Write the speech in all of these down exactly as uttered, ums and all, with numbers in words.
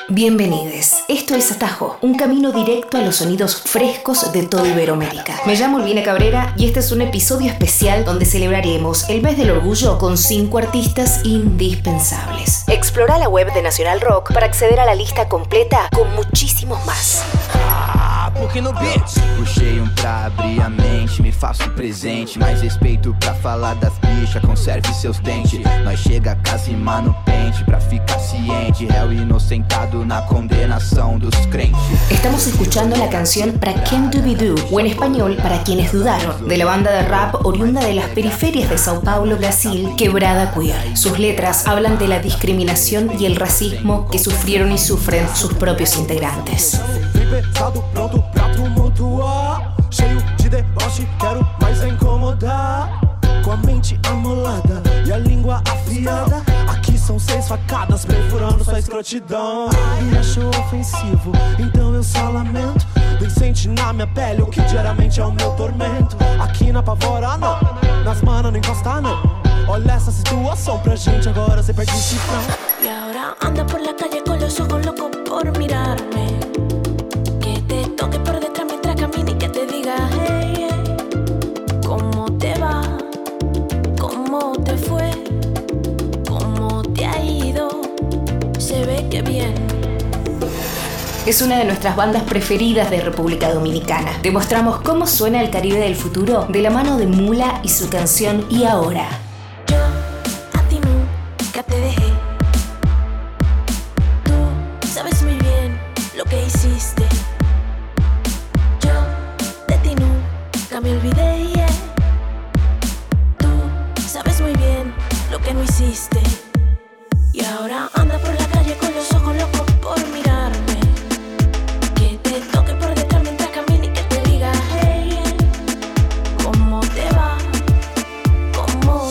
Bienvenides. Esto es Atajo, un camino directo a los sonidos frescos de toda Iberoamérica. Me llamo Elvina Cabrera y este es un episodio especial donde celebraremos el mes del orgullo con cinco artistas indispensables. Explora la web de Nacional Rock para acceder a la lista completa con muchísimos más. Porque no beat puxei um pra abrir a mente, me faço presente, mais respeito pra falar das bichas, conserve seus dentes. Nós chega a casa e mano pente, pra ficar ciente, réu inocentado na condenação dos crentes. Estamos escuchando la canción Pra Quem Duvidou, o en español Para Quienes Dudaron, de la banda de rap oriunda de las periferias de Sao Paulo, Brasil, Quebrada Queer. Sus letras hablan de la discriminación y el racismo que sufrieron y sufren sus propios integrantes. Pesado, pronto pra tumultuar, cheio de deboche, quero mais incomodar. Com a mente amolada e a língua afiada, aqui são seis facadas perfurando sua escrotidão. Me achou ofensivo, então eu só lamento. Nem sente na minha pele o que diariamente é o meu tormento. Aqui na Pavora não, nas manas não encosta não. Olha essa situação pra gente agora cê perde o cifrão. Y ahora anda por la calle con los ojos locos por mirarme. Toque por detrás mientras camine y que te diga hey, hey, ¿cómo te va? ¿Cómo te fue? ¿Cómo te ha ido? Se ve que bien. Es una de nuestras bandas preferidas de República Dominicana. Te mostramos cómo suena el Caribe del futuro de la mano de Mula y su canción Y Ahora. Yo a ti nunca te dejé. Tú sabes muy bien lo que hiciste. Me olvidé, yeah. Tú sabes muy bien lo que no hiciste. Y ahora anda por la calle con los ojos locos por mirarme. Que te toque por detrás mientras camine y que te diga hey, yeah. ¿Cómo te va? ¿Cómo te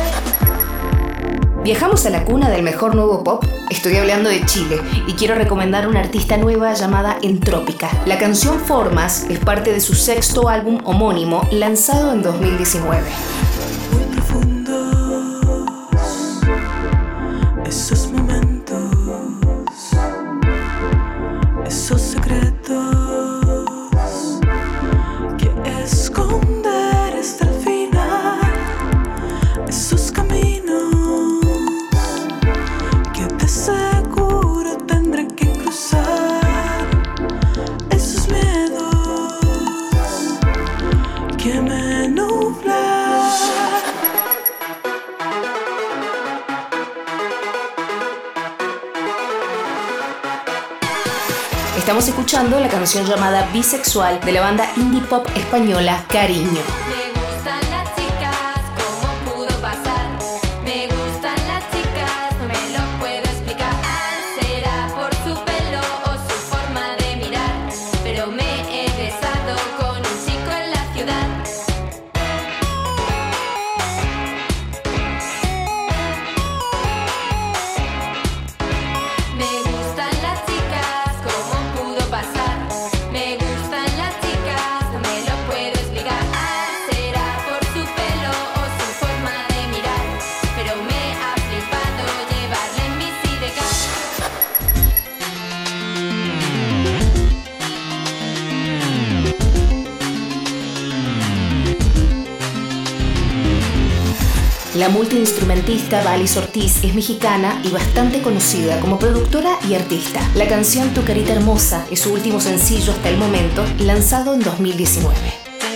fue? Viajamos a la cuna del mejor nuevo pop. Estoy hablando de Chile y quiero recomendar una artista nueva llamada Entrópica. La canción Formas es parte de su sexto álbum homónimo lanzado en dos mil diecinueve. Muy profundos esos momentos, esos secretos que esconder hasta el final, esos caminos seguro tendré que cruzar, esos miedos que me nublan. Estamos escuchando la canción llamada Bisexual de la banda indie pop española Cariño. La multiinstrumentista Valis Ortiz es mexicana y bastante conocida como productora y artista. La canción Tu Carita Hermosa es su último sencillo hasta el momento, lanzado en dos mil diecinueve.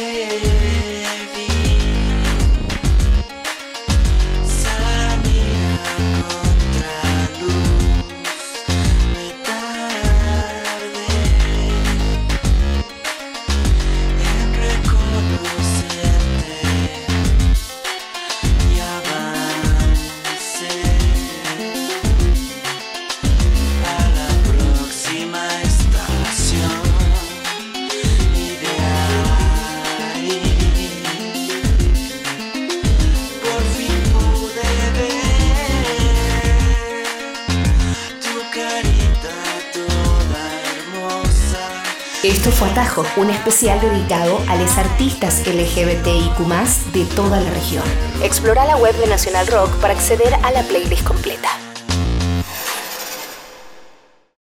Esto fue Atajo, un especial dedicado a los artistas L G B T I Q más, de toda la región. Explora la web de Nacional Rock para acceder a la playlist completa.